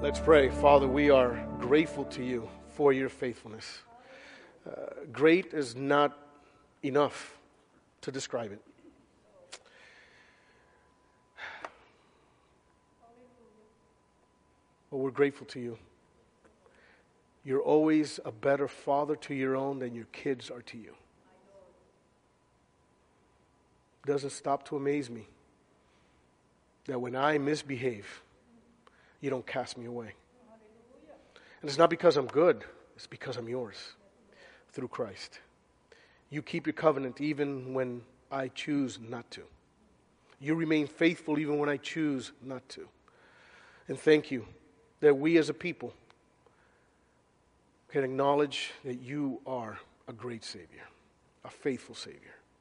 Let's pray. Father, we are grateful to you for your faithfulness. Great is not enough to describe it. But we're grateful to you. You're always a better father to your own than your kids are to you. Doesn't stop to amaze me that when I misbehave, you don't cast me away. And it's not because I'm good, it's because I'm yours through Christ. You keep your covenant even when I choose not to. You remain faithful even when I choose not to. And thank you that we as a people can acknowledge that you are a great Savior, a faithful Savior.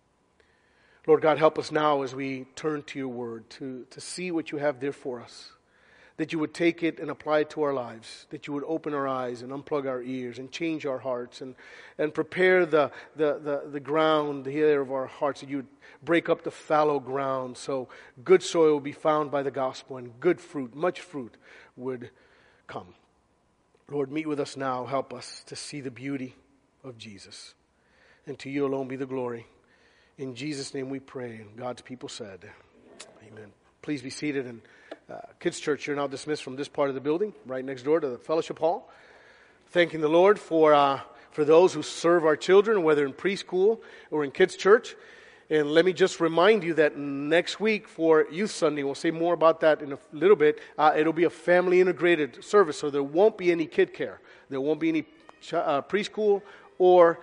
Lord God, help us now as we turn to your word to see what you have there for us. That you would take it and apply it to our lives. That you would open our eyes and unplug our ears and change our hearts and prepare the ground here of our hearts. That you would break up the fallow ground so good soil will be found by the gospel and good fruit, much fruit would come. Lord, meet with us now. Help us to see the beauty of Jesus. And to you alone be the glory. In Jesus' name we pray. And God's people said, amen. Please be seated. And Kids Church, you're now dismissed from this part of the building, right next door to the fellowship hall. Thanking the Lord for those who serve our children, whether in preschool or in Kids Church. And let me just remind you that next week for Youth Sunday, we'll say more about that in a little bit, it'll be a family integrated service, so there won't be any kid care. There won't be any preschool or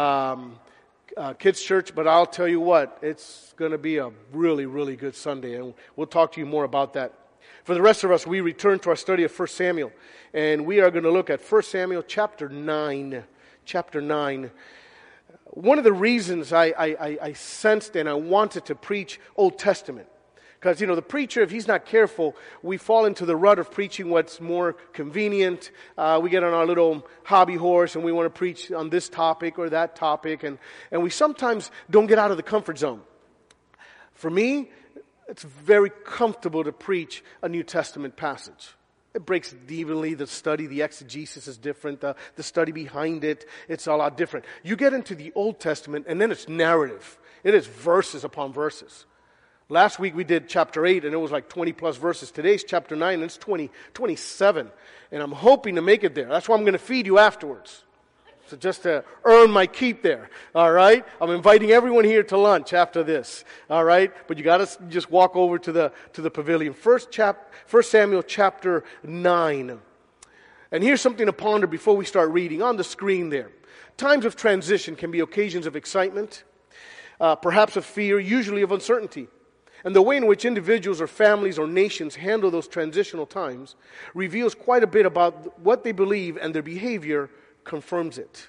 Kids Church, but I'll tell you what, it's going to be a really, really good Sunday, and we'll talk to you more about that. For the rest of us, we return to our study of 1 Samuel, and we are going to look at 1 Samuel chapter 9. Chapter 9. One of the reasons I sensed and I wanted to preach Old Testament, because, the preacher, if he's not careful, we fall into the rut of preaching what's more convenient. We get on our little hobby horse and we want to preach on this topic or that topic, and we sometimes don't get out of the comfort zone. For me, it's very comfortable to preach a New Testament passage. It breaks evenly. The study, the exegesis is different. The study behind it, it's a lot different. You get into the Old Testament and then it's narrative. It is verses upon verses. Last week we did chapter 8 and it was like 20 plus verses. Today's chapter 9 and it's 27. And I'm hoping to make it there. That's why I'm going to feed you afterwards. So just to earn my keep there, all right? I'm inviting everyone here to lunch after this, all right? But you got to just walk over to the pavilion. 1 Samuel chapter 9. And here's something to ponder before we start reading. On the screen there. Times of transition can be occasions of excitement, perhaps of fear, usually of uncertainty. And the way in which individuals or families or nations handle those transitional times reveals quite a bit about what they believe, and their behavior confirms it.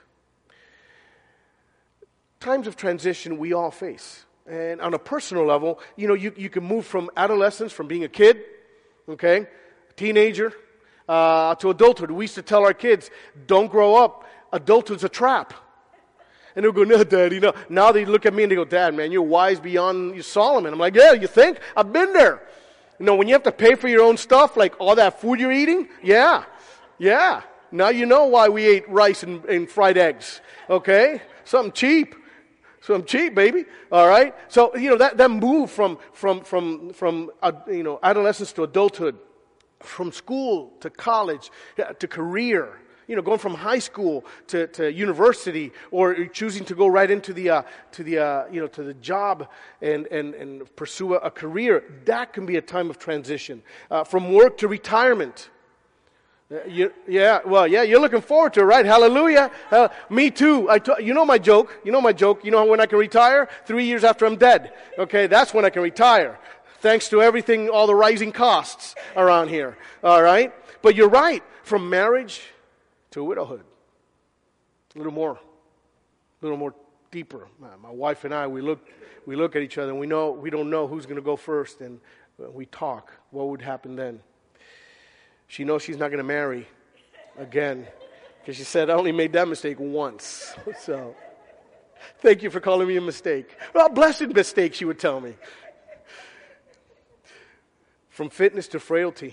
Times of transition we all face. And on a personal level, you can move from adolescence, from being a kid, okay, teenager, to adulthood. We used to tell our kids, don't grow up. Adulthood's a trap. And they'll go, no, Daddy, no. Now they look at me and they go, Dad, man, you're wise beyond your Solomon. I'm like, yeah, you think? I've been there. When you have to pay for your own stuff, like all that food you're eating, yeah. Now you know why we ate rice and fried eggs, okay? Something cheap, baby. All right. So that move from adolescence to adulthood, from school to college to career. Going from high school to university, or choosing to go right into the job and pursue a career. That can be a time of transition. From work to retirement. You're looking forward to it, right? Hallelujah. Me too. You know my joke. You know when I can retire? 3 years after I'm dead. Okay, that's when I can retire. Thanks to everything, all the rising costs around here. All right? But you're right. From marriage to widowhood. A little more deeper. My wife and I, we look at each other and we don't know who's going to go first, and we talk. What would happen then? She knows she's not going to marry again because she said, I only made that mistake once. So, thank you for calling me a mistake. Well, blessed mistake, she would tell me. From fitness to frailty.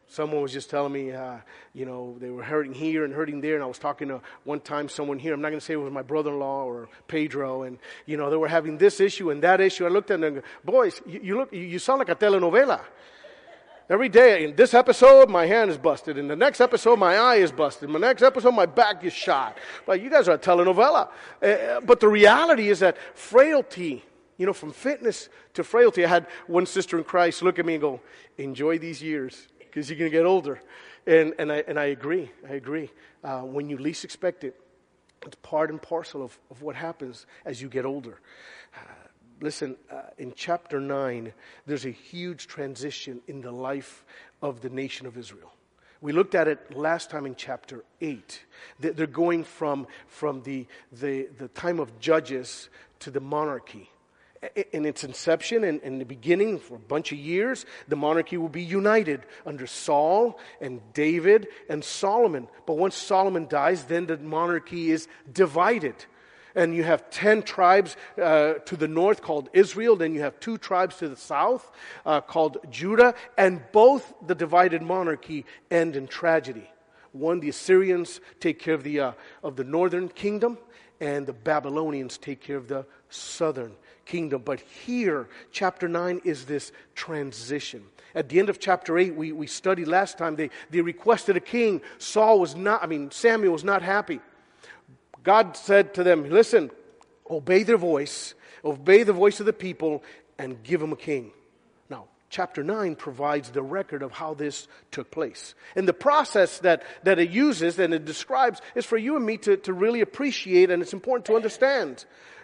Someone was just telling me, they were hurting here and hurting there. And I was talking to one time someone here. I'm not going to say it was my brother-in-law or Pedro. And, they were having this issue and that issue. I looked at them and go, boys, you sound like a telenovela. Every day, in this episode, my hand is busted. In the next episode, my eye is busted. In the next episode, my back is shot. Like, you guys are a telenovela. But the reality is that frailty, from fitness to frailty. I had one sister in Christ look at me and go, enjoy these years, because you're going to get older. And I agree. When you least expect it, it's part and parcel of what happens as you get older. Listen, in chapter 9, there's a huge transition in the life of the nation of Israel. We looked at it last time in chapter 8. They're going from the time of judges to the monarchy. In its inception and in the beginning, for a bunch of years, the monarchy will be united under Saul and David and Solomon. But once Solomon dies, then the monarchy is divided. And you have 10 tribes to the north called Israel. Then you have 2 tribes to the south called Judah. And both the divided monarchy end in tragedy. One, the Assyrians take care of the northern kingdom, and the Babylonians take care of the southern kingdom. But here, chapter 9 is this transition. At the end of chapter 8, we studied last time, they requested a king. Samuel was not happy. God said to them, listen, obey their voice, obey the voice of the people, and give them a king. Now, chapter 9 provides the record of how this took place. And the process that it uses and it describes is for you and me to really appreciate, and it's important to understand.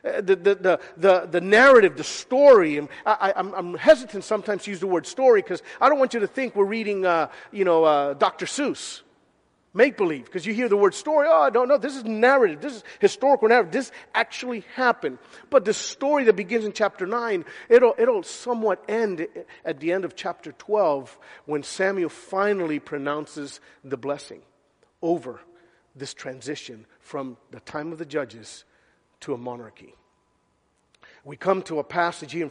The narrative, the story. And I'm hesitant sometimes to use the word story because I don't want you to think we're reading, Dr. Seuss. Make-believe, because you hear the word story, no, this is narrative, this is historical narrative, this actually happened. But the story that begins in chapter 9, it'll somewhat end at the end of chapter 12 when Samuel finally pronounces the blessing over this transition from the time of the judges to a monarchy. We come to a passage here in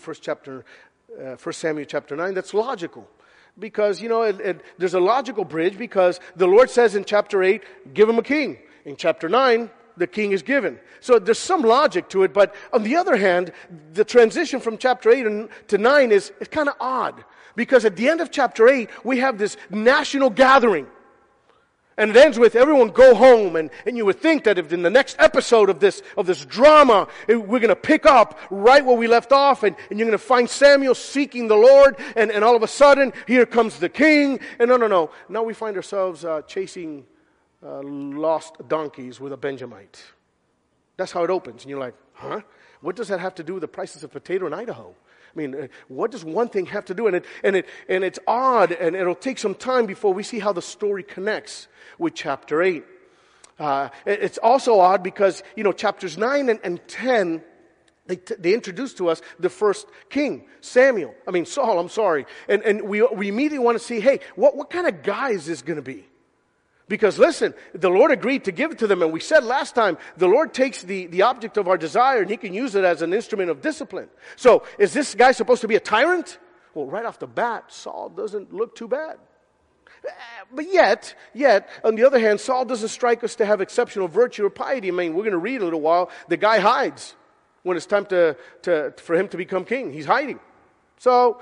1 Samuel chapter 9 that's logical. Because, there's a logical bridge because the Lord says in chapter 8, give him a king. In chapter 9, the king is given. So there's some logic to it. But on the other hand, the transition from chapter 8 to 9 is kind of odd. Because at the end of chapter 8, we have this national gathering. And it ends with everyone go home. And you would think that if in the next episode of this drama, we're going to pick up right where we left off. And you're going to find Samuel seeking the Lord. And all of a sudden, here comes the king. And no. Now we find ourselves chasing lost donkeys with a Benjamite. That's how it opens. And you're like, huh? What does that have to do with the prices of potato in Idaho? I mean, what does one thing have to do? And it's odd, and it'll take some time before we see how the story connects with chapter 8. It's also odd because, chapters 9 and 10, they introduce to us the first king, Saul, I'm sorry. And we immediately want to see, hey, what kind of guy is this going to be? Because listen, the Lord agreed to give it to them, and we said last time, the Lord takes the object of our desire and He can use it as an instrument of discipline. So, is this guy supposed to be a tyrant? Well, right off the bat, Saul doesn't look too bad. But yet, on the other hand, Saul doesn't strike us to have exceptional virtue or piety. I mean, we're going to read a little while, the guy hides when it's time for him to become king. He's hiding. So,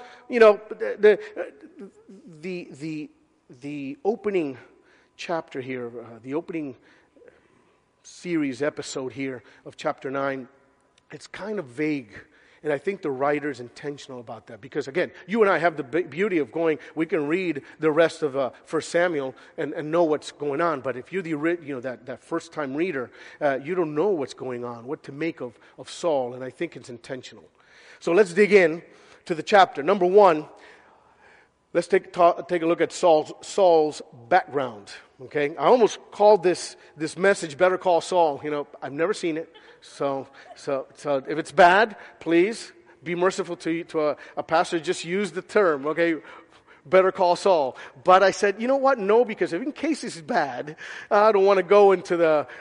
the opening chapter here, the opening series episode here of chapter 9, it's kind of vague. And I think the writer's intentional about that. Because again, you and I have the beauty of we can read the rest of 1 Samuel and know what's going on. But if you're that first time reader, you don't know what's going on, what to make of Saul. And I think it's intentional. So let's dig in to the chapter. Number 1, let's take a look at Saul's background. Okay, I almost called this message "Better Call Saul." I've never seen it, so if it's bad, please be merciful to a pastor. Just use the term. Okay, Better Call Saul. But I said, you know what? No, because in case this is bad, I don't want to go into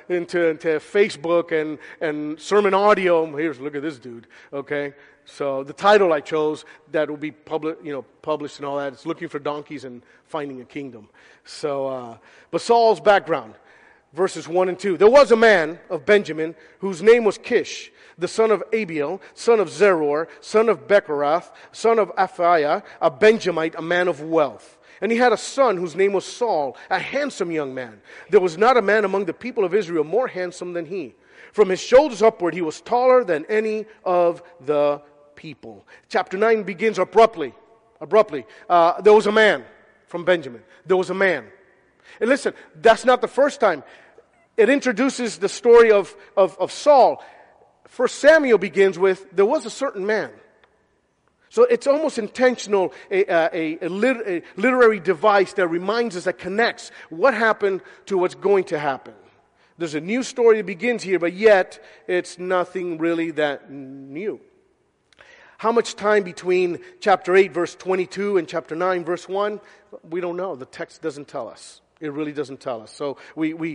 Facebook and sermon audio. Look at this dude. Okay, so the title I chose that will be published and all that. It's Looking for Donkeys and Finding a Kingdom. So, but Saul's background, verses 1 and 2. There was a man of Benjamin whose name was Kish, the son of Abiel, son of Zeror, son of Bechorath, son of Aphiah, a Benjamite, a man of wealth. And he had a son whose name was Saul, a handsome young man. There was not a man among the people of Israel more handsome than he. From his shoulders upward, he was taller than any of the people. Chapter 9 begins abruptly. There was a man from Benjamin. There was a man. And listen, that's not the first time. It introduces the story of Saul. First Samuel begins with, there was a certain man. So it's almost intentional, a literary device that reminds us, that connects what happened to what's going to happen. There's a new story that begins here, but yet it's nothing really that new. How much time between chapter 8, verse 22 and chapter 9, verse 1? We don't know. The text doesn't tell us. It really doesn't tell us. So we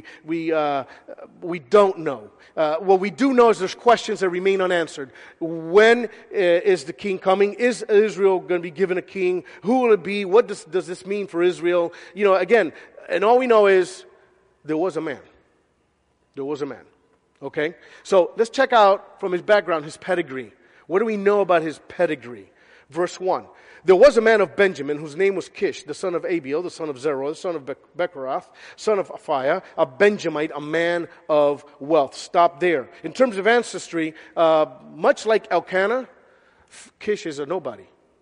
don't know. What we do know is there's questions that remain unanswered. When is the king coming? Is Israel going to be given a king? Who will it be? What does this mean for Israel? Again, and all we know is there was a man. There was a man. Okay? So let's check out from his background, his pedigree. What do we know about his pedigree? Verse 1. There was a man of Benjamin whose name was Kish, the son of Abiel, the son of Zeror, the son of Bechorath, son of Aphiah, a Benjamite, a man of wealth. Stop there. In terms of ancestry, much like Elkanah, Kish is a nobody.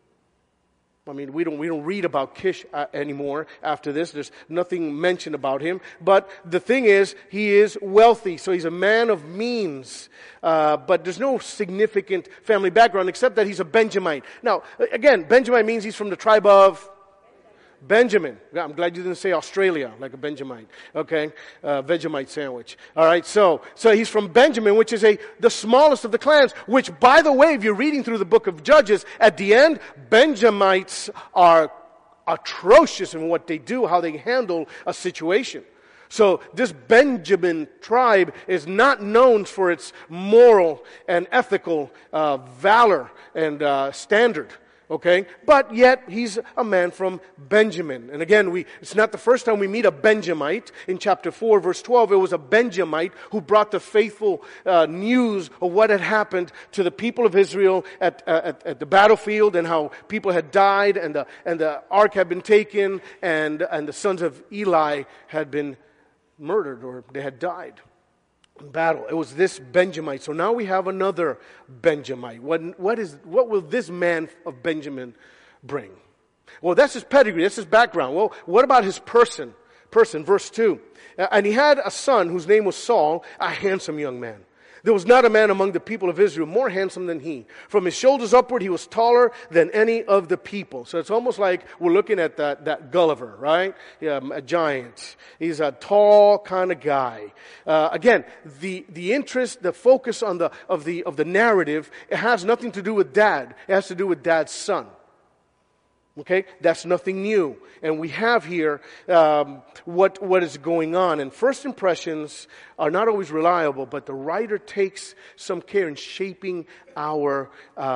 I mean, we don't read about Kish anymore after this. There's nothing mentioned about him. But the thing is, he is wealthy, so he's a man of means. But there's no significant family background except that he's a Benjamite. Now, again, Benjamite means he's from the tribe of Benjamin. I'm glad you didn't say Australia, like a Benjamite. Okay? Vegemite sandwich. All right, so he's from Benjamin, which is the smallest of the clans, which, by the way, if you're reading through the book of Judges, at the end, Benjamites are atrocious in what they do, how they handle a situation. So this Benjamin tribe is not known for its moral and ethical valor and standard. Okay, but yet he's a man from Benjamin. And again, it's not the first time we meet a Benjamite. In chapter 4, verse 12, it was a Benjamite who brought the faithful news of what had happened to the people of Israel at the battlefield, and how people had died, and the ark had been taken, and the sons of Eli had been murdered, or they had died in battle. It was this Benjamite. So now we have another Benjamite. What will this man of Benjamin bring? Well, that's his pedigree. That's his background. Well, what about his person? Verse 2. And he had a son whose name was Saul, a handsome young man. There was not a man among the people of Israel more handsome than he. From his shoulders upward, he was taller than any of the people. So it's almost like we're looking at that Gulliver, right? Yeah, a giant. He's a tall kind of guy. Again, the interest, the focus of the narrative, it has nothing to do with dad. It has to do with dad's son. Okay, that's nothing new, and we have here what is going on. And first impressions are not always reliable, but the writer takes some care in shaping our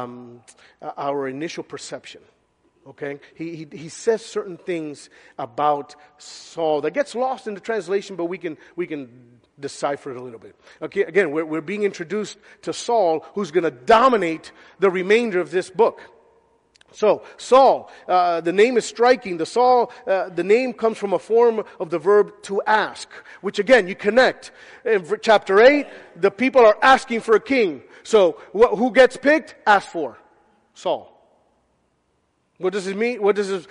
initial perception. Okay, he says certain things about Saul that gets lost in the translation, but we can decipher it a little bit. Okay, again, we're being introduced to Saul, who's going to dominate the remainder of this book. So, Saul, the name is striking. The name comes from a form of the verb to ask, which again, you connect. In chapter 8, the people are asking for a king. So, who gets picked? Asked for. Saul. What does it mean? What does his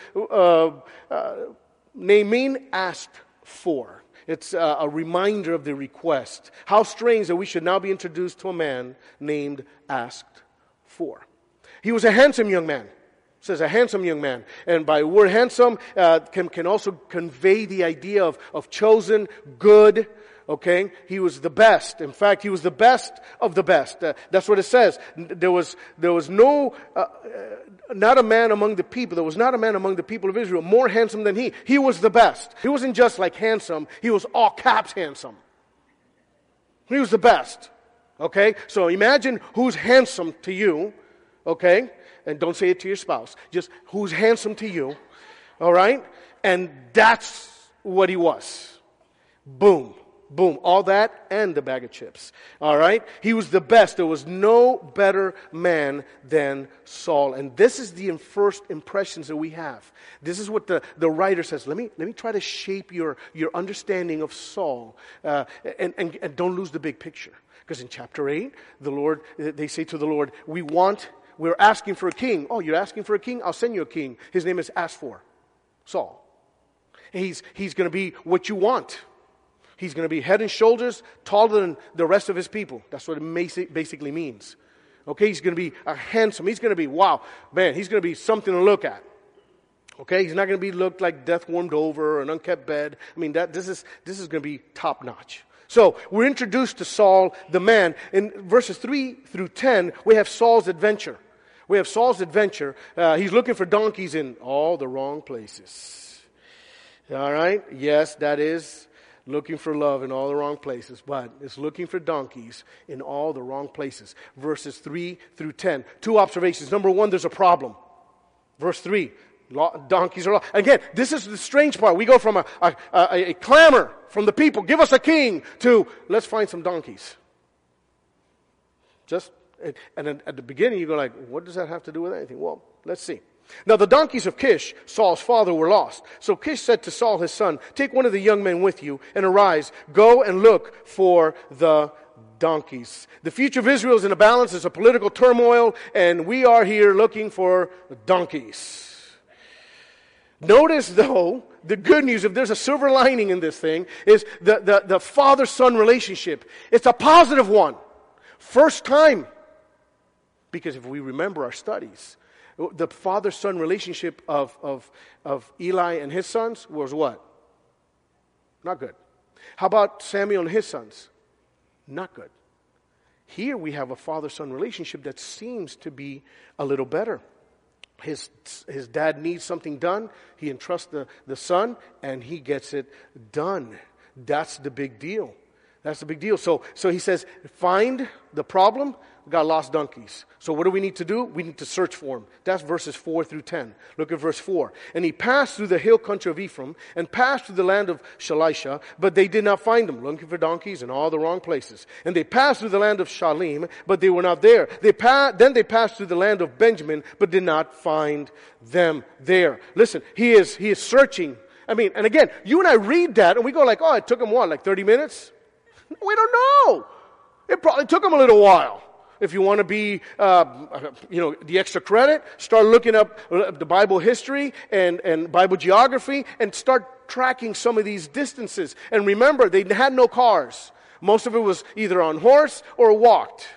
name mean? Asked for. It's a reminder of the request. How strange that we should now be introduced to a man named Asked For. He was a handsome young man. It says a handsome young man. And by word handsome can also convey the idea of chosen, good. Okay? He was the best. In fact, he was the best of the best. That's what it says. There was no, not a man among the people. There was not a man among the people of Israel more handsome than he. He was the best. He wasn't just like handsome. He was all caps handsome. He was the best. Okay? So imagine who's handsome to you. Okay? And don't say it to your spouse. Just who's handsome to you. All right? And that's what he was. Boom. Boom. All that and the bag of chips. All right? He was the best. There was no better man than Saul. And this is the first impressions that we have. This is what the writer says. Let me try to shape your understanding of Saul. And don't lose the big picture. Because in chapter 8, they say to the Lord, we're asking for a king. Oh, you're asking for a king? I'll send you a king. His name is asked for. Saul. He's going to be what you want. He's going to be head and shoulders taller than the rest of his people. That's what it basically means. Okay, he's going to be handsome. He's going to be, wow, man, he's going to be something to look at. Okay, he's not going to be looked like death warmed over or an unkept bed. I mean, this is going to be top notch. So we're introduced to Saul, the man. In verses 3 through 10, we have Saul's adventure. He's looking for donkeys in all the wrong places. All right? Yes, that is looking for love in all the wrong places, but it's looking for donkeys in all the wrong places. Verses 3 through 10. Two observations. Number one, there's a problem. Verse 3, donkeys are lost. Again, this is the strange part. We go from a clamor from the people, give us a king, to let's find some donkeys. And then at the beginning you go like, what does that have to do with anything? Well, let's see. Now the donkeys of Kish, Saul's father, were lost. So Kish said to Saul his son, take one of the young men with you and arise, go and look for the donkeys. The future of Israel is in a balance. There's a political turmoil, and we are here looking for donkeys. Notice, though, the good news, if there's a silver lining in this thing, is the father-son relationship. It's a positive one. First time. Because if we remember our studies, the father-son relationship of Eli and his sons was what? Not good. How about Samuel and his sons? Not good. Here we have a father-son relationship that seems to be a little better. His dad needs something done. He entrusts the son, and he gets it done. That's the big deal. That's the big deal. So he says, find the problem. We got lost donkeys. So what do we need to do? We need to search for them. That's verses 4 through 10. Look at verse 4. And he passed through the hill country of Ephraim and passed through the land of Shalisha, but they did not find them, looking for donkeys in all the wrong places. And they passed through the land of Shalim, but they were not there. Then they passed through the land of Benjamin, but did not find them there. Listen, he is searching. I mean, and again, you and I read that and we go like, oh, it took him what, like 30 minutes? We don't know. It probably took him a little while. If you want to be, the extra credit, start looking up the Bible history and Bible geography and start tracking some of these distances. And remember, they had no cars. Most of it was either on horse or walked.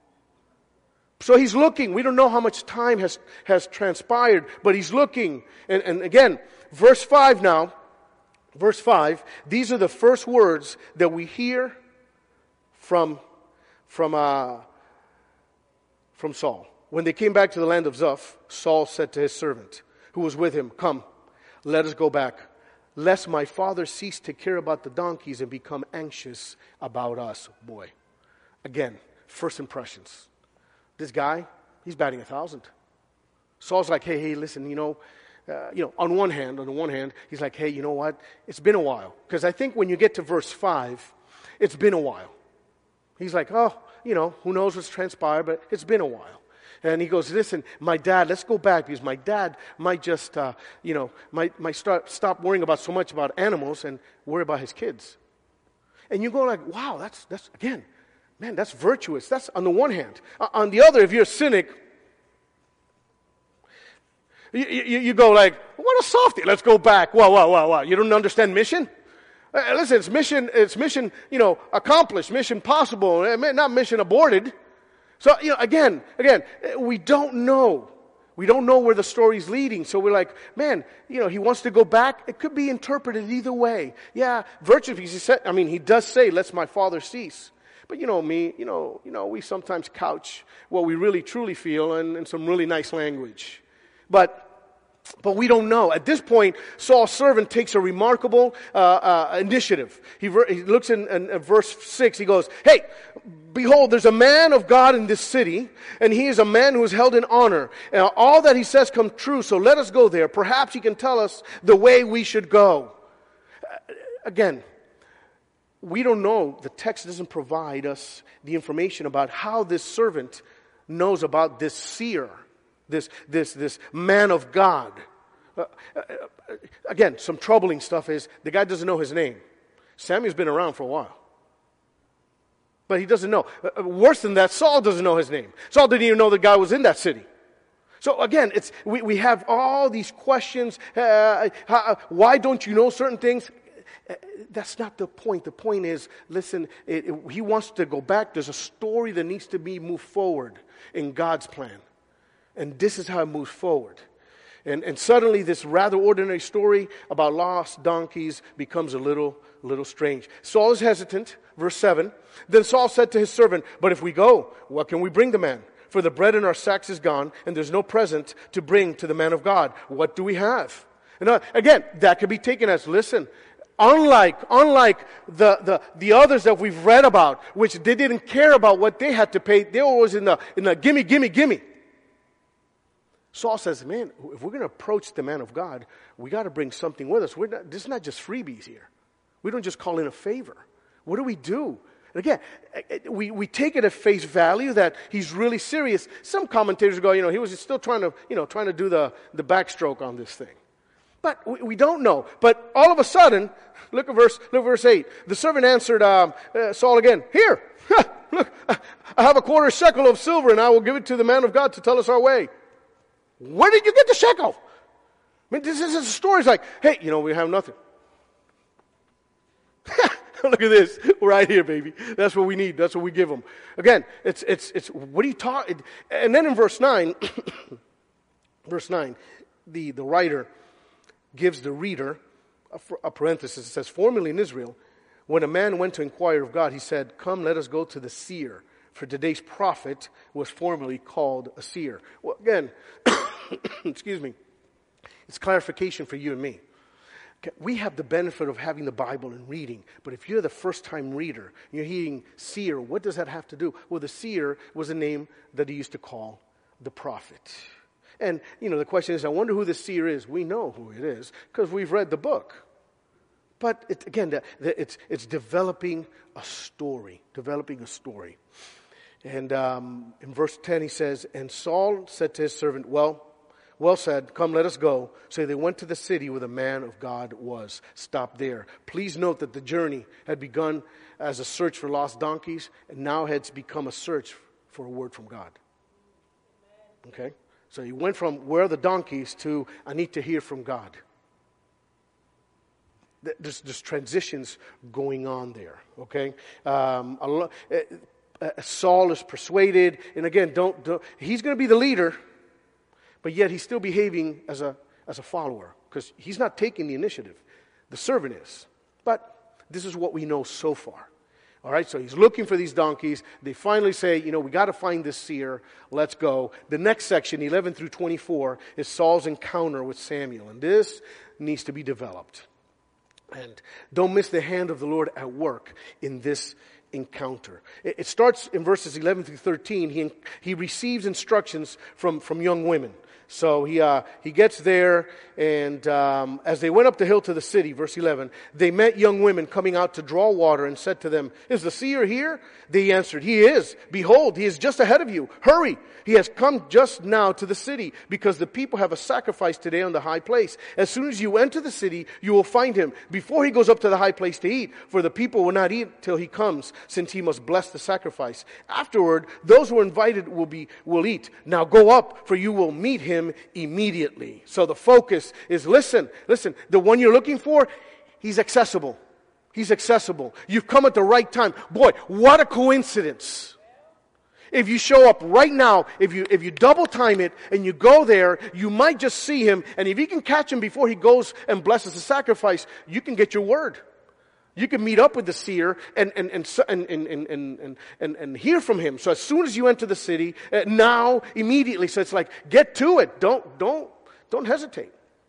So he's looking. We don't know how much time has transpired, but he's looking. And again, verse 5 now. Verse 5, these are the first words that we hear from Saul. When they came back to the land of Zuph, Saul said to his servant, who was with him, come, let us go back, lest my father cease to care about the donkeys and become anxious about us. Boy, again, first impressions. This guy, he's batting 1,000. Saul's like, hey, listen, on the one hand, he's like, hey, you know what? It's been a while. Because I think when you get to verse 5, it's been a while. He's like, oh, who knows what's transpired, but it's been a while. And he goes, listen, my dad, let's go back, because my dad might just, might stop worrying about so much about animals and worry about his kids. And you go like, wow, that's again, man, that's virtuous. That's on the one hand. On the other, if you're a cynic, you go like, what a softie. Let's go back. Wow. You don't understand mission? Listen, it's mission, accomplished, mission possible, not mission aborted. So, again, we don't know We don't know where the story's leading. So we're like, man, he wants to go back. It could be interpreted either way. Yeah, virtually, he does say, lest my father cease. But we sometimes couch what we really truly feel in some really nice language. But we don't know. At this point, Saul's servant takes a remarkable initiative. He looks in verse 6, he goes, hey, behold, there's a man of God in this city, and he is a man who is held in honor. And all that he says come true, so let us go there. Perhaps he can tell us the way we should go. Again, we don't know. The text doesn't provide us the information about how this servant knows about this seer. This man of God. Again, some troubling stuff is the guy doesn't know his name. Samuel's been around for a while. But he doesn't know. Worse than that, Saul doesn't know his name. Saul didn't even know the guy was in that city. So again, we have all these questions. Why don't you know certain things? That's not the point. The point is, listen, he wants to go back. There's a story that needs to be moved forward in God's plan. And this is how it moves forward. And suddenly this rather ordinary story about lost donkeys becomes a little strange. Saul is hesitant. Verse 7. Then Saul said to his servant, but if we go, what can we bring the man? For the bread in our sacks is gone, and there's no present to bring to the man of God. What do we have? And again, that could be taken as, listen, unlike the others that we've read about, which they didn't care about what they had to pay, they were always in the gimme. Saul says, man, if we're going to approach the man of God, we got to bring something with us. This is not just freebies here. We don't just call in a favor. What do we do? Again, we take it at face value that he's really serious. Some commentators go, he was still trying to do the backstroke on this thing. But we don't know. But all of a sudden, look at verse 8. The servant answered Saul again, here, look, I have a quarter shekel of silver, and I will give it to the man of God to tell us our way. Where did you get the shekel? I mean, this is a story. It's like, hey, we have nothing. Look at this. Right here, baby. That's what we need. That's what we give them. Again, it's what are you talking? And then in verse 9, the writer gives the reader a parenthesis. It says, formerly in Israel, when a man went to inquire of God, he said, come, let us go to the seer. For today's prophet was formerly called a seer. Well, again, excuse me, it's clarification for you and me. We have the benefit of having the Bible and reading, but if you're the first-time reader, you're hearing seer, what does that have to do? Well, the seer was a name that he used to call the prophet. And, the question is, I wonder who the seer is. We know who it is because we've read the book. But, it's developing a story. And in verse 10 he says, and Saul said to his servant, well said, come, let us go. So they went to the city where the man of God was. Stop there. Please note that the journey had begun as a search for lost donkeys, and now has become a search for a word from God. Okay? So he went from where are the donkeys to I need to hear from God. There's transitions going on there. Okay? Saul is persuaded, and again, he's going to be the leader, but yet he's still behaving as a follower because he's not taking the initiative. The servant is. But this is what we know so far. All right, so he's looking for these donkeys. They finally say, we got to find this seer. Let's go. The next section, 11 through 24, is Saul's encounter with Samuel, and this needs to be developed. And don't miss the hand of the Lord at work in this encounter. It starts in verses 11 through 13. He receives instructions from young women. So he gets there, and as they went up the hill to the city, verse 11, they met young women coming out to draw water and said to them, is the seer here? They answered, he is. Behold, he is just ahead of you. Hurry. He has come just now to the city because the people have a sacrifice today on the high place. As soon as you enter the city, you will find him before he goes up to the high place to eat. For the people will not eat till he comes, since he must bless the sacrifice. Afterward, those who are invited will eat. Now go up, for you will meet him immediately. So the focus is listen, the one you're looking for, he's accessible. He's accessible. You've come at the right time. Boy, what a coincidence. If you show up right now, if you double time it and you go there, you might just see him. And if you can catch him before he goes and blesses the sacrifice, you can get your word. You can meet up with the seer and hear from him. So as soon as you enter the city, now, immediately. So it's like, get to it. Don't hesitate.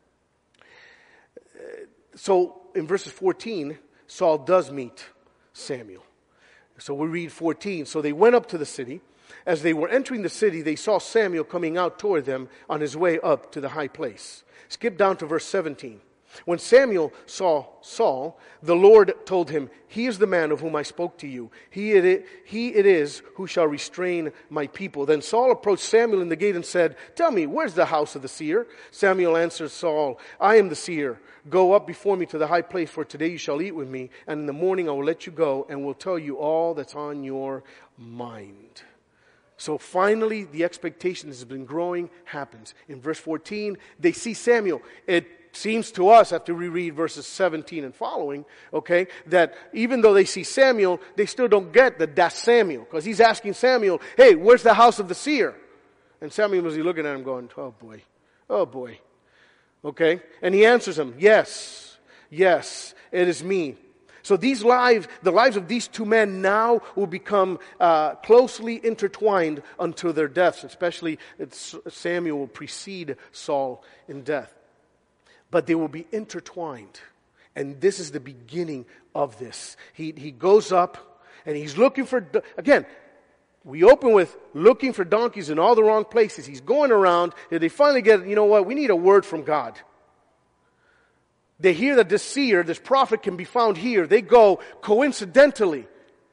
So in verses 14, Saul does meet Samuel. So we read 14. So they went up to the city. As they were entering the city, they saw Samuel coming out toward them on his way up to the high place. Skip down to verse 17. When Samuel saw Saul, the Lord told him, "He is the man of whom I spoke to you. He it is who shall restrain my people." Then Saul approached Samuel in the gate and said, "Tell me, where's the house of the seer?" Samuel answered Saul, "I am the seer. Go up before me to the high place, for today you shall eat with me, and in the morning I will let you go and will tell you all that's on your mind." So finally, the expectation has been growing, happens. In verse 14, they see Samuel. It seems to us, after we read verses 17 and following, okay, that even though they see Samuel, they still don't get that that's Samuel. Because he's asking Samuel, "Hey, where's the house of the seer?" And Samuel was looking at him going, oh boy. Okay? And he answers him, yes, it is me. So the lives of these two men now will become closely intertwined until their deaths. Especially Samuel will precede Saul in death. But they will be intertwined. And this is the beginning of this. He goes up and he's looking for, again, we open with looking for donkeys in all the wrong places. He's going around and they finally get, you know what, we need a word from God. They hear that this seer, this prophet can be found here. They go coincidentally.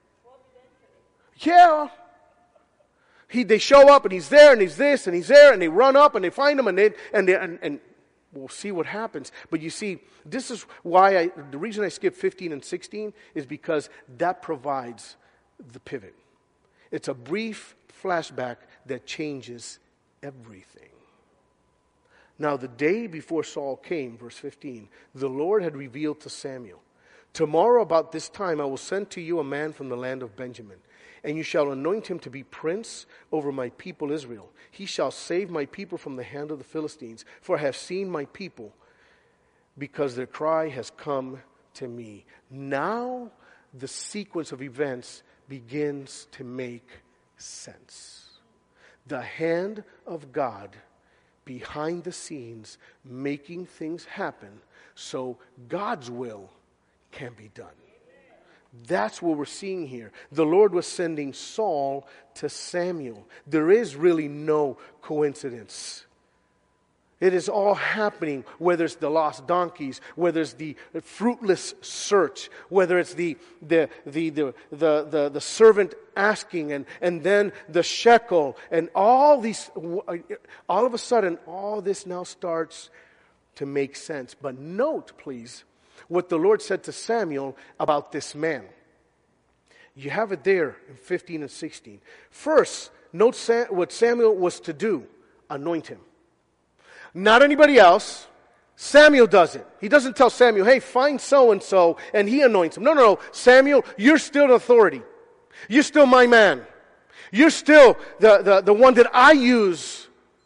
Yeah. They show up and he's there and he's this and he's there and they run up and they find him and we'll see what happens. But you see, this is why the reason I skipped 15 and 16 is because that provides the pivot. It's a brief flashback that changes everything. Now, the day before Saul came, verse 15, the Lord had revealed to Samuel, "Tomorrow about this time I will send to you a man from the land of Benjamin, and you shall anoint him to be prince over my people Israel. He shall save my people from the hand of the Philistines, for I have seen my people, because their cry has come to me." Now the sequence of events begins to make sense. The hand of God behind the scenes making things happen so God's will can be done. That's what we're seeing here. The Lord was sending Saul to Samuel. There is really no coincidence. It is all happening, whether it's the lost donkeys, whether it's the fruitless search, whether it's the servant asking, and then the shekel, and all these. All of a sudden, all this now starts to make sense. But note, please, what the Lord said to Samuel about this man. You have it there in 15 and 16. First, note what Samuel was to do: anoint him. Not anybody else. Samuel does it. He doesn't tell Samuel, "Hey, find so-and-so," and he anoints him. No. Samuel, you're still the authority. You're still my man. You're still the one that I use.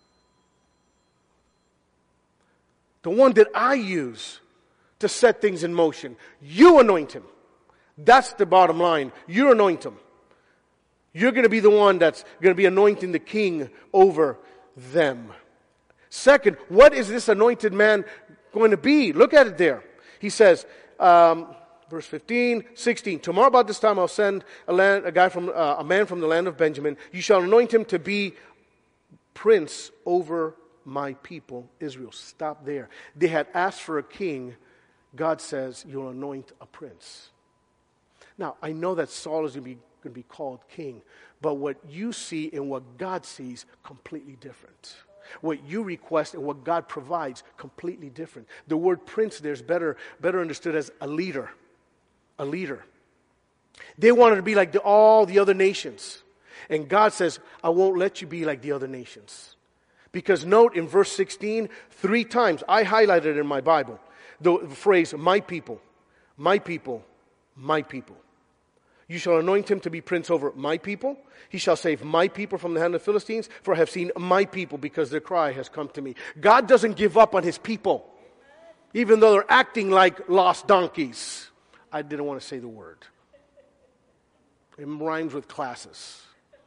The one that I use to set things in motion. You anoint him. That's the bottom line. You anoint him. You're going to be the one that's going to be anointing the king over them. Second, what is this anointed man going to be? Look at it there. He says, verse 15, 16, "Tomorrow about this time I'll send a man from the land of Benjamin. You shall anoint him to be prince over my people Israel." Stop there. They had asked for a king. God says, "You'll anoint a prince." Now, I know that Saul is going to be called king, but what you see and what God sees, completely different. What you request and what God provides, completely different. The word prince there is better understood as a leader. A leader. They wanted to be like all the other nations. And God says, "I won't let you be like the other nations." Because note in verse 16, 3 times, I highlighted it in my Bible, the phrase, "my people, my people, my people." You shall anoint him to be prince over my people. He shall save my people from the hand of the Philistines, for I have seen my people because their cry has come to me. God doesn't give up on his people, even though they're acting like lost donkeys. I didn't want to say the word. It rhymes with classes.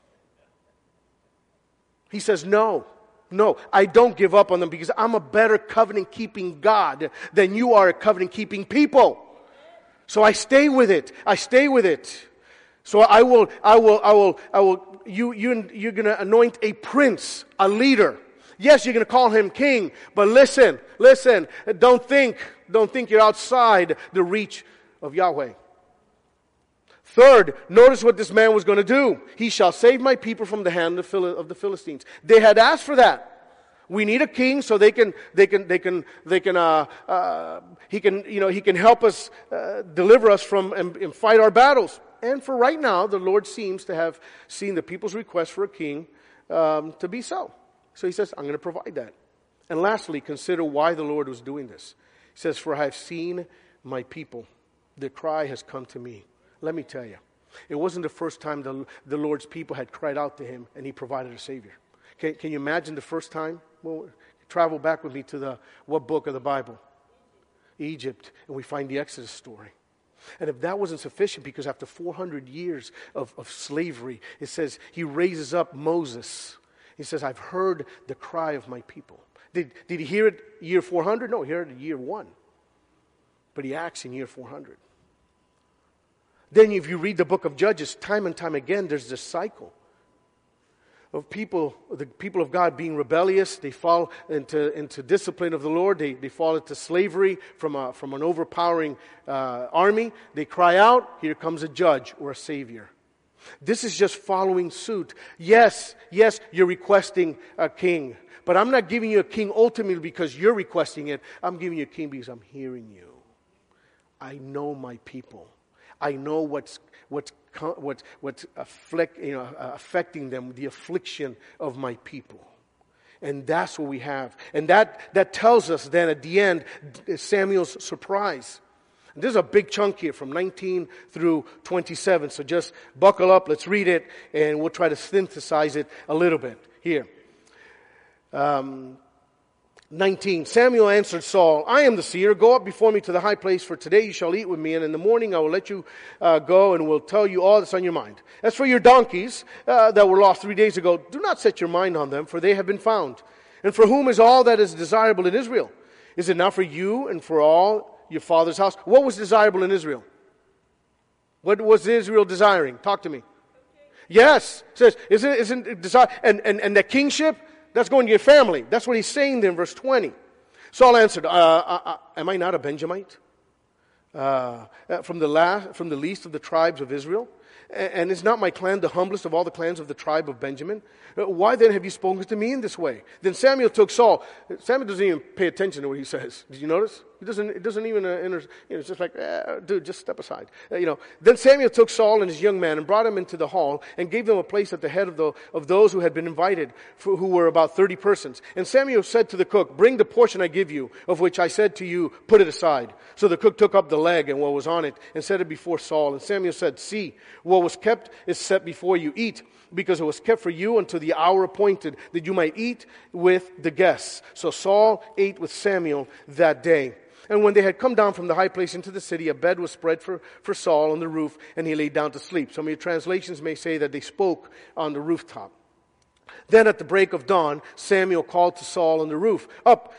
He says, no, I don't give up on them because I'm a better covenant-keeping God than you are a covenant-keeping people. So I stay with it. So you're going to anoint a prince, a leader. Yes, you're going to call him king, but listen, don't think you're outside the reach of Yahweh. Third, notice what this man was going to do. He shall save my people from the hand of the Philistines. They had asked for that. We need a king so he can help us deliver us from and fight our battles. And for right now, the Lord seems to have seen the people's request for a king to be so. So he says, I'm going to provide that. And lastly, consider why the Lord was doing this. He says, for I have seen my people. Their cry has come to me. Let me tell you, it wasn't the first time the Lord's people had cried out to him and he provided a Savior. Can you imagine the first time? Well, travel back with me to what book of the Bible? Egypt. And we find the Exodus story. And if that wasn't sufficient, because after 400 years of slavery, it says he raises up Moses. He says, I've heard the cry of my people. Did he hear it year 400? No, he heard it year 1. But he acts in year 400. Then if you read the book of Judges, time and time again, there's this cycle of the people of God being rebellious. They fall into discipline of the Lord. They fall into slavery from an overpowering army. They cry out, here comes a judge or a savior. This is just following suit. Yes, you're requesting a king. But I'm not giving you a king ultimately because you're requesting it. I'm giving you a king because I'm hearing you. I know my people. I know what's affecting them, the affliction of my people. And that's what we have. And that tells us then at the end, Samuel's surprise. And this is a big chunk here from 19 through 27. So just buckle up, let's read it, and we'll try to synthesize it a little bit here. 19, Samuel answered Saul, I am the seer. Go up before me to the high place, for today you shall eat with me, and in the morning I will let you go and will tell you all that's on your mind. As for your donkeys that were lost 3 days ago, do not set your mind on them, for they have been found. And for whom is all that is desirable in Israel? Is it not for you and for all your father's house? What was desirable in Israel? What was Israel desiring? Talk to me. Yes. It says, isn't it desire and the kingship? That's going to your family. That's what he's saying there in verse 20. Saul answered, am I not a Benjamite? From the least of the tribes of Israel? And is not my clan the humblest of all the clans of the tribe of Benjamin? Why then have you spoken to me in this way? Then Samuel took Saul. Samuel doesn't even pay attention to what he says. Did you notice? It doesn't even it's just like, dude, just step aside. Then Samuel took Saul and his young man and brought him into the hall and gave them a place at the head of those who had been invited, who were about 30 persons. And Samuel said to the cook, bring the portion I give you, of which I said to you, put it aside. So the cook took up the leg and what was on it and set it before Saul. And Samuel said, see, what was kept is set before you. Eat, because it was kept for you until the hour appointed, that you might eat with the guests. So Saul ate with Samuel that day. And when they had come down from the high place into the city, a bed was spread for Saul on the roof, and he lay down to sleep. Some of your translations may say that they spoke on the rooftop. Then at the break of dawn, Samuel called to Saul on the roof, up,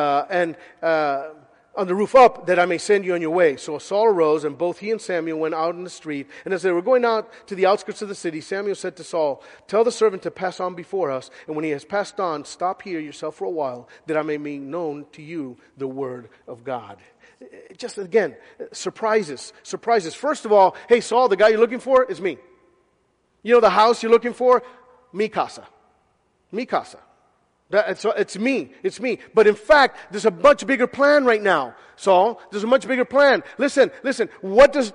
that I may send you on your way. So Saul arose, and both he and Samuel went out in the street. And as they were going out to the outskirts of the city, Samuel said to Saul, tell the servant to pass on before us, and when he has passed on, stop here yourself for a while, that I may make known to you the word of God. Just again, surprises. First of all, hey Saul, the guy you're looking for is me. You know the house you're looking for? Mi casa. It's me. But in fact, there's a much bigger plan right now, Saul. There's a much bigger plan. Listen. What does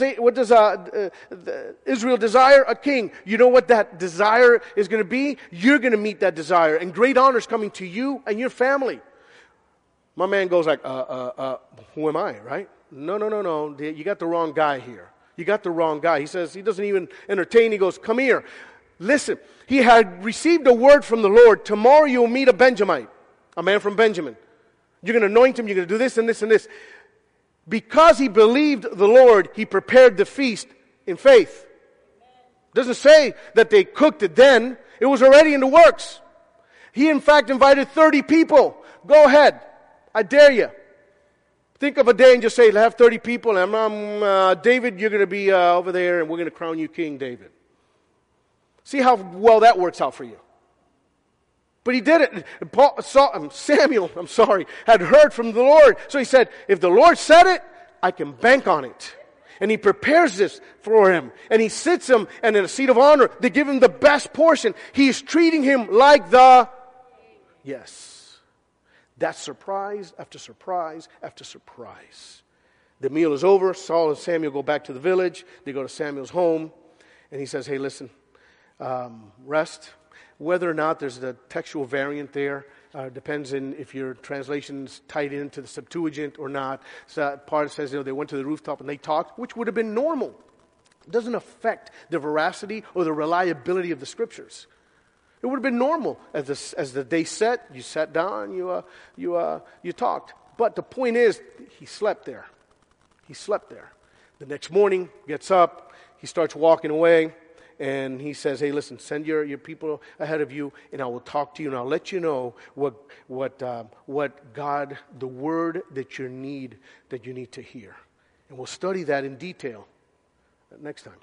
Israel desire? A king. You know what that desire is going to be? You're going to meet that desire, and great honor is coming to you and your family. My man goes like, who am I? Right? No. You got the wrong guy here. You got the wrong guy. He says, he doesn't even entertain. He goes, come here. Listen, he had received a word from the Lord. Tomorrow you will meet a Benjamite, a man from Benjamin. You're going to anoint him. You're going to do this and this and this. Because he believed the Lord, he prepared the feast in faith. It doesn't say that they cooked it then. It was already in the works. He, in fact, invited 30 people. Go ahead. I dare you. Think of a day and just say, have 30 people. And David, you're going to be over there and we're going to crown you King David. See how well that works out for you. But he did it. Samuel had heard from the Lord. So he said, if the Lord said it, I can bank on it. And he prepares this for him. And he sits him, and in a seat of honor, they give him the best portion. He is treating him like the... Yes. That's surprise after surprise after surprise. The meal is over. Saul and Samuel go back to the village. They go to Samuel's home. And he says, hey, listen, rest. Whether or not there's a textual variant there depends on if your translation's tied into the Septuagint or not. So part says, they went to the rooftop and they talked, which would have been normal. It doesn't affect the veracity or the reliability of the Scriptures. It would have been normal. As the day set, you sat down, you talked. But the point is, he slept there. He slept there. The next morning, gets up, he starts walking away. And he says, hey, listen, send your people ahead of you, and I will talk to you, and I'll let you know what God, the word that you need to hear. And we'll study that in detail next time.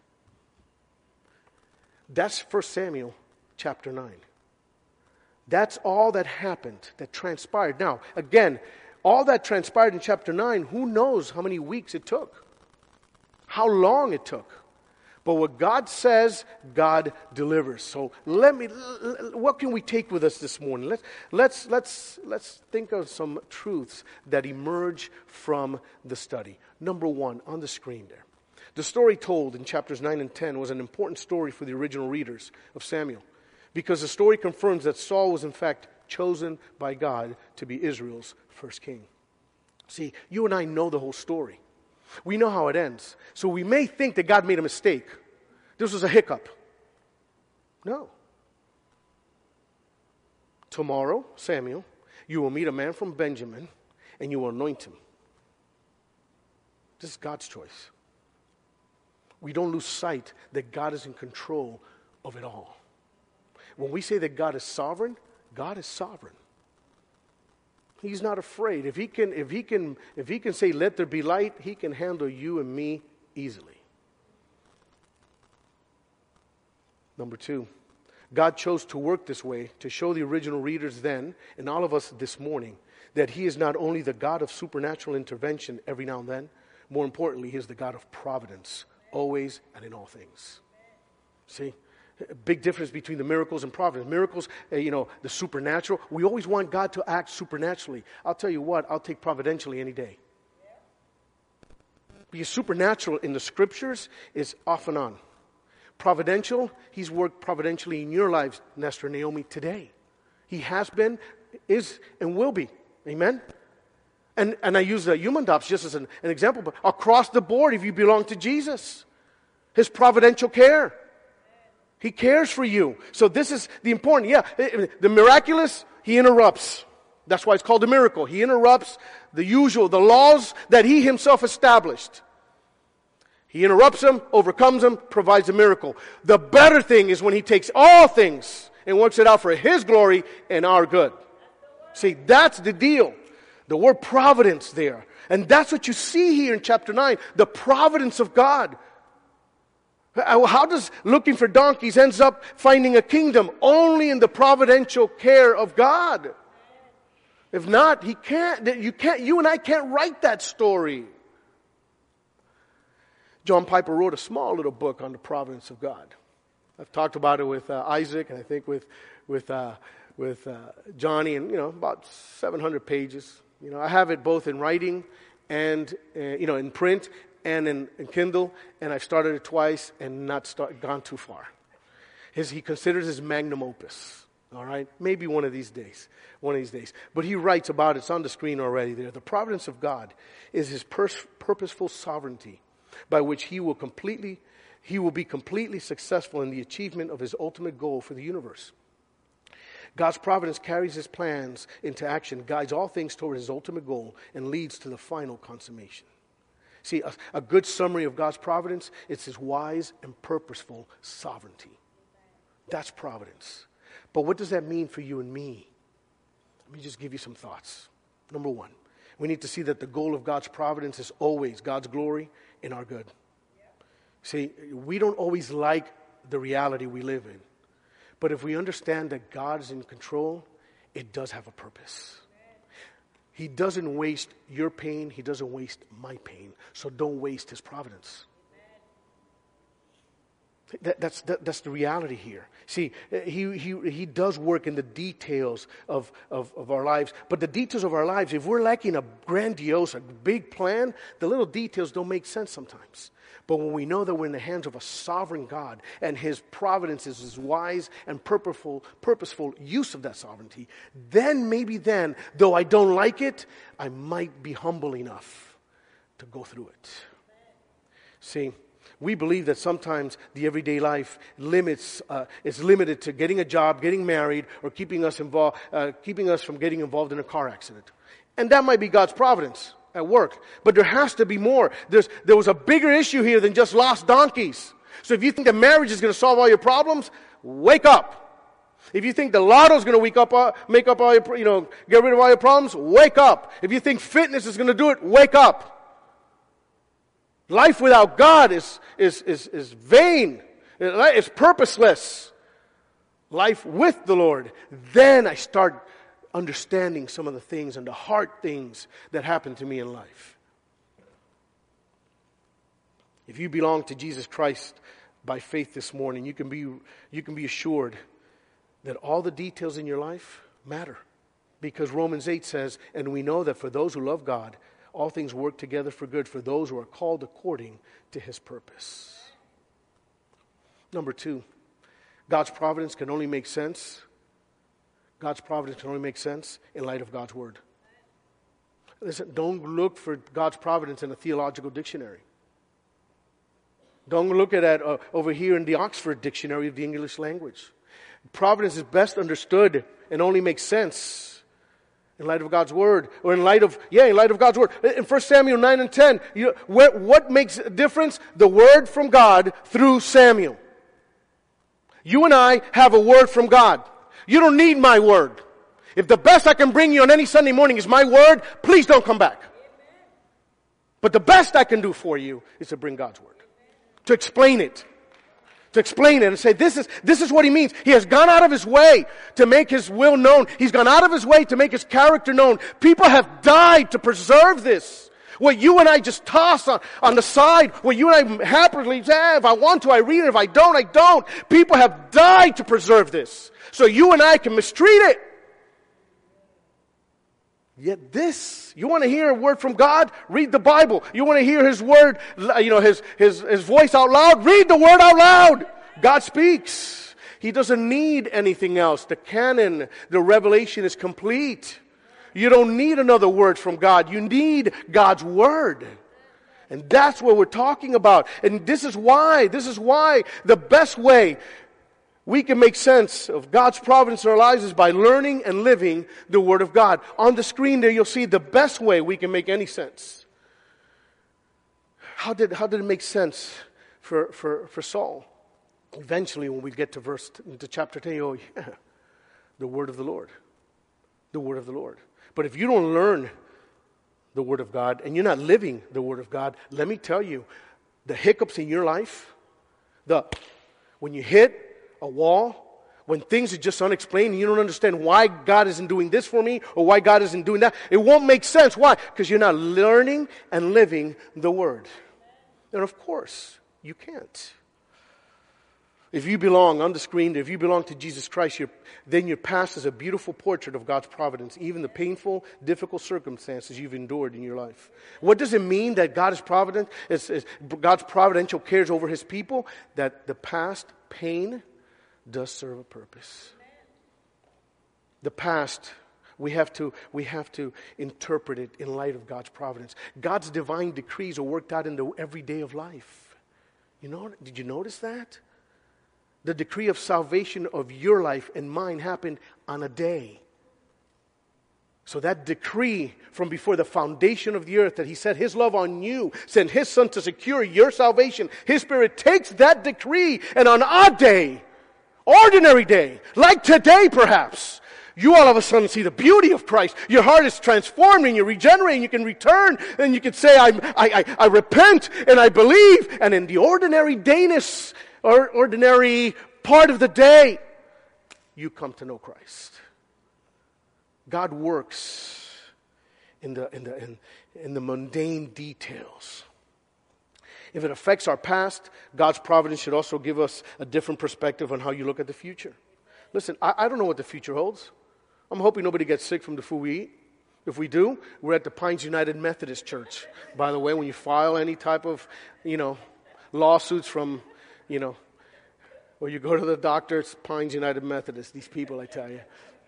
That's 1 Samuel chapter 9. That's all that happened, that transpired. Now, again, all that transpired in chapter 9, who knows how many weeks it took, how long it took. But what God says, God delivers. So what can we take with us this morning? Let's think of some truths that emerge from the study. Number one, on the screen there. The story told in chapters 9 and 10 was an important story for the original readers of Samuel, because the story confirms that Saul was in fact chosen by God to be Israel's first king. See, you and I know the whole story. We know how it ends. So we may think that God made a mistake. This was a hiccup. No. Tomorrow, Samuel, you will meet a man from Benjamin and you will anoint him. This is God's choice. We don't lose sight that God is in control of it all. When we say that God is sovereign, God is sovereign. He's not afraid. If he can say, let there be light, he can handle you and me easily. Number two, God chose to work this way to show the original readers then, and all of us this morning, that he is not only the God of supernatural intervention every now and then, more importantly, he is the God of providence, always and in all things. See? A big difference between the miracles and providence. Miracles, the supernatural. We always want God to act supernaturally. I'll tell you what, I'll take providentially any day. Because supernatural in the Scriptures is off and on. Providential, he's worked providentially in your lives, Nestor and Naomi, today. He has been, is, and will be. Amen? And I use the human dops just as an example, but across the board, if you belong to Jesus, his providential care. He cares for you. So this is the important. Yeah, the miraculous, he interrupts. That's why it's called a miracle. He interrupts the usual, the laws that he himself established. He interrupts them, overcomes them, provides a miracle. The better thing is when he takes all things and works it out for his glory and our good. See, that's the deal. The word providence there. And that's what you see here in chapter 9. The providence of God. How does looking for donkeys ends up finding a kingdom? Only in the providential care of God. If not, you and I can't write that story. John Piper wrote a small little book on the providence of God. I've talked about it with Isaac, and I think with Johnny, and about 700 pages. I have it both in writing and in print and in Kindle, and I've started it twice and gone too far. He considers his magnum opus. All right, maybe one of these days. But he writes about it. It's on the screen already there. The providence of God is his purposeful sovereignty by which he will be completely successful in the achievement of his ultimate goal for the universe. God's providence carries his plans into action, guides all things toward his ultimate goal, and leads to the final consummation. See, a good summary of God's providence, it's his wise and purposeful sovereignty. That's providence. But what does that mean for you and me? Let me just give you some thoughts. Number one, we need to see that the goal of God's providence is always God's glory and our good. See, we don't always like the reality we live in. But if we understand that God is in control, it does have a purpose. He doesn't waste your pain. He doesn't waste my pain. So don't waste his providence. That's the reality here. See, he does work in the details of our lives. But the details of our lives, if we're lacking a grandiose, a big plan, the little details don't make sense sometimes. But when we know that we're in the hands of a sovereign God and his providence is his wise and purposeful use of that sovereignty, then, though I don't like it, I might be humble enough to go through it. See, we believe that sometimes the everyday life is limited to getting a job, getting married, or keeping us from getting involved in a car accident. And that might be God's providence at work. But there has to be more. There was a bigger issue here than just lost donkeys. So if you think that marriage is going to solve all your problems, wake up. If you think the lotto is going to make up all your, get rid of all your problems, wake up. If you think fitness is going to do it, wake up. Life without God is vain. It's purposeless. Life with the Lord. Then I start understanding some of the things and the hard things that happen to me in life. If you belong to Jesus Christ by faith this morning, you can be assured that all the details in your life matter. Because Romans 8 says, and we know that for those who love God, all things work together for good for those who are called according to his purpose. Number two, God's providence can only make sense. God's providence can only make sense in light of God's word. Listen, don't look for God's providence in a theological dictionary. Don't look at that over here in the Oxford Dictionary of the English language. Providence is best understood and only makes sense in light of God's word, or in light of God's word. In 1 Samuel 9 and 10, what makes a difference? The word from God through Samuel. You and I have a word from God. You don't need my word. If the best I can bring you on any Sunday morning is my word, please don't come back. But the best I can do for you is to bring God's word. To explain it. To explain it and say, this is what he means. He has gone out of his way to make his will known. He's gone out of his way to make his character known. People have died to preserve this. What you and I just toss on the side, what you and I happily say, if I want to, I read it. If I don't, I don't. People have died to preserve this. So you and I can mistreat it. Yet this, you want to hear a word from God? Read the Bible. You want to hear his word, his voice out loud? Read the word out loud. God speaks. He doesn't need anything else. The canon, the revelation is complete. You don't need another word from God. You need God's word. And that's what we're talking about. And this is why the best way we can make sense of God's providence in our lives is by learning and living the Word of God. On the screen there, you'll see the best way we can make any sense. How did it make sense for Saul? Eventually, when we get to chapter 10, the Word of the Lord. The Word of the Lord. But if you don't learn the Word of God and you're not living the Word of God, let me tell you, the hiccups in your life, when you hit a wall, when things are just unexplained and you don't understand why God isn't doing this for me or why God isn't doing that, it won't make sense. Why? Because you're not learning and living the Word. And of course, you can't. If you belong on the screen, if you belong to Jesus Christ, then your past is a beautiful portrait of God's providence, even the painful, difficult circumstances you've endured in your life. What does it mean that God is provident? God's providential cares over his people? That the past pain does serve a purpose. The past We have to interpret it in light of God's providence. God's divine decrees are worked out in the everyday of life. Did you notice that? The decree of salvation of your life and mine happened on a day. So that decree from before the foundation of the earth, that He set His love on you, sent His Son to secure your salvation, His Spirit takes that decree, and on our day, ordinary day, like today perhaps, you all of a sudden see the beauty of Christ. Your heart is transformed and you're regenerating. You can return and you can say, I repent and I believe. And in the ordinary dayness, or ordinary part of the day, you come to know Christ. God works in the mundane details. If it affects our past, God's providence should also give us a different perspective on how you look at the future. Listen, I don't know what the future holds. I'm hoping nobody gets sick from the food we eat. If we do, we're at the Pines United Methodist Church. By the way, when you file any type of, lawsuits from, or you go to the doctor, it's Pines United Methodist. These people, I tell you.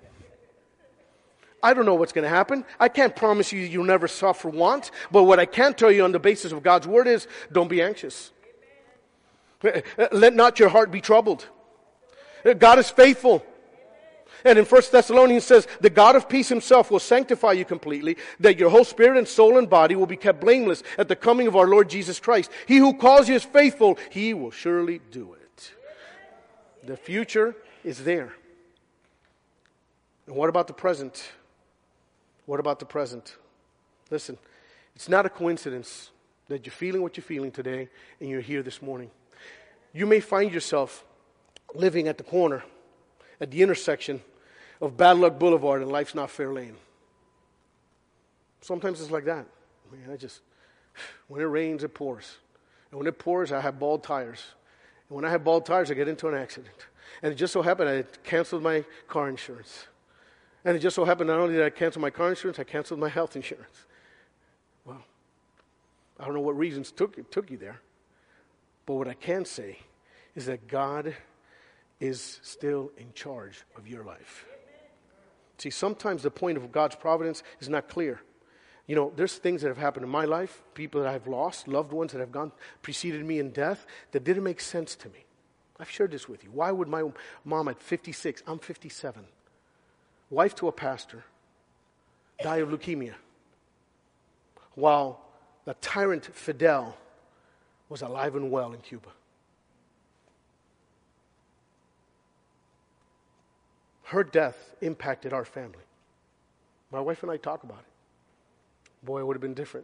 I don't know what's going to happen. I can't promise you you'll never suffer want. But what I can tell you on the basis of God's word is, don't be anxious. Let not your heart be troubled. God is faithful. And in 1 Thessalonians says, the God of peace Himself will sanctify you completely, that your whole spirit and soul and body will be kept blameless at the coming of our Lord Jesus Christ. He who calls you is faithful. He will surely do it. The future is there. And what about the present? What about the present? Listen, it's not a coincidence that you're feeling what you're feeling today and you're here this morning. You may find yourself living at the corner, at the intersection of Bad Luck Boulevard and Life's Not Fair Lane. Sometimes it's like that. When it rains, it pours. And when it pours, I have bald tires. And when I have bald tires, I get into an accident. And it just so happened I canceled my car insurance. And it just so happened not only did I cancel my car insurance, I canceled my health insurance. Well, I don't know what reasons took you there. But what I can say is that God is still in charge of your life. See, sometimes the point of God's providence is not clear. There's things that have happened in my life, people that I've lost, loved ones that have preceded me in death, that didn't make sense to me. I've shared this with you. Why would my mom at 56, I'm 57, wife to a pastor, die of leukemia, while the tyrant Fidel was alive and well in Cuba? Her death impacted our family. My wife and I talk about it. Boy, it would have been different.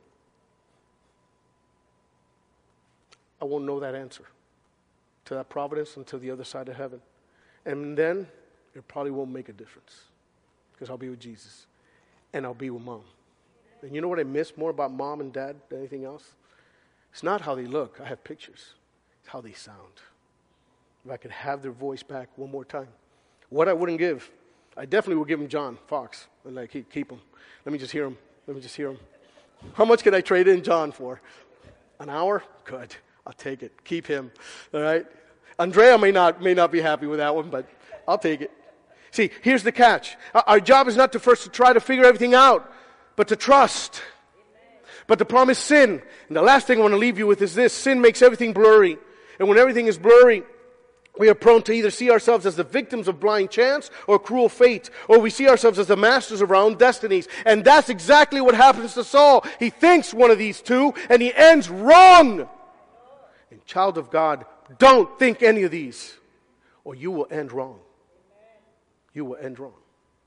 I won't know that answer to that providence until the other side of heaven. And then it probably won't make a difference because I'll be with Jesus and I'll be with Mom. And you know what I miss more about Mom and Dad than anything else? It's not how they look. I have pictures. It's how they sound. If I could have their voice back one more time. What I wouldn't give, I definitely would give him John Fox. And keep him. Let me just hear him. How much can I trade in John for? An hour? Good. I'll take it. Keep him. All right? Andrea may not be happy with that one, but I'll take it. See, here's the catch. Our job is not to first try to figure everything out, but to trust. But the problem is sin. And the last thing I want to leave you with is this. Sin makes everything blurry. And when everything is blurry, we are prone to either see ourselves as the victims of blind chance or cruel fate, or we see ourselves as the masters of our own destinies. And that's exactly what happens to Saul. He thinks one of these two, and he ends wrong. And child of God, don't think any of these, or you will end wrong. You will end wrong.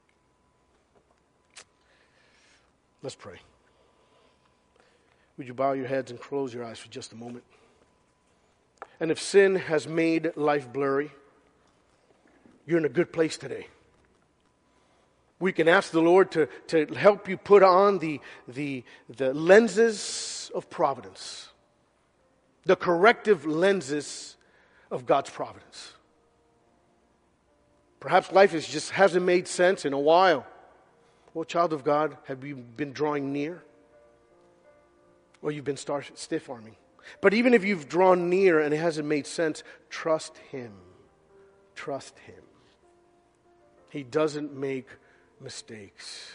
Let's pray. Would you bow your heads and close your eyes for just a moment? And if sin has made life blurry, you're in a good place today. We can ask the Lord to help you put on the lenses of providence, the corrective lenses of God's providence. Perhaps life just hasn't made sense in a while. Well, child of God, have you been drawing near? Or you've been stiff-arming? But even if you've drawn near and it hasn't made sense, trust Him. Trust Him. He doesn't make mistakes.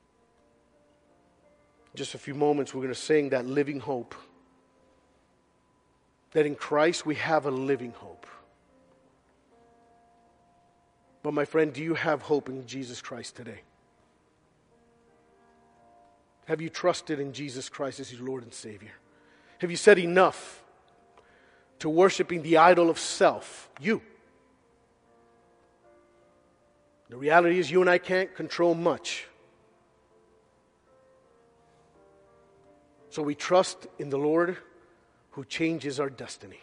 Just a few moments, we're going to sing that living hope. That in Christ we have a living hope. But my friend, do you have hope in Jesus Christ today? Have you trusted in Jesus Christ as your Lord and Savior? Have you said enough to worshiping the idol of self, you? The reality is you and I can't control much. So we trust in the Lord who changes our destiny.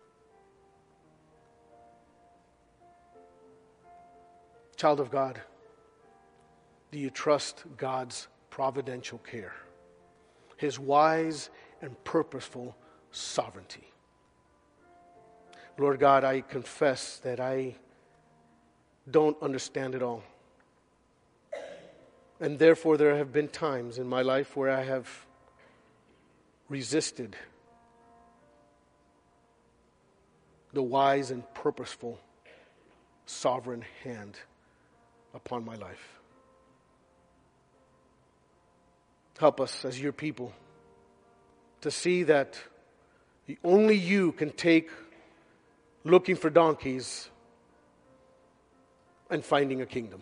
Child of God, do you trust God's providential care, His wise and purposeful sovereignty? Lord God, I confess that I don't understand it all. And therefore there have been times in my life where I have resisted the wise and purposeful sovereign hand upon my life. Help us as your people to see that only you can take looking for donkeys and finding a kingdom.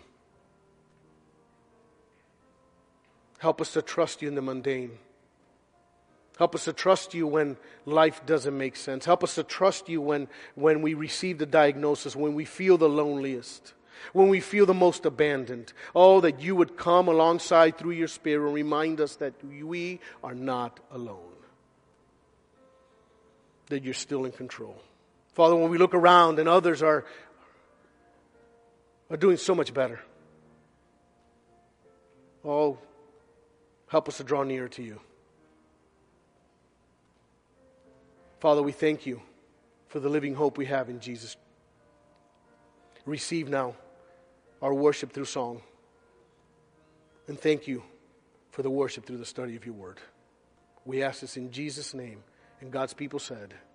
Help us to trust you in the mundane. Help us to trust you when life doesn't make sense. Help us to trust you when we receive the diagnosis, when we feel the loneliest, when we feel the most abandoned. Oh, that you would come alongside through your Spirit and remind us that we are not alone. That you're still in control. Father, when we look around and others are doing so much better, oh, help us to draw nearer to you. Father, we thank you for the living hope we have in Jesus. Receive now our worship through song. And thank you for the worship through the study of your word. We ask this in Jesus' name. And God's people said,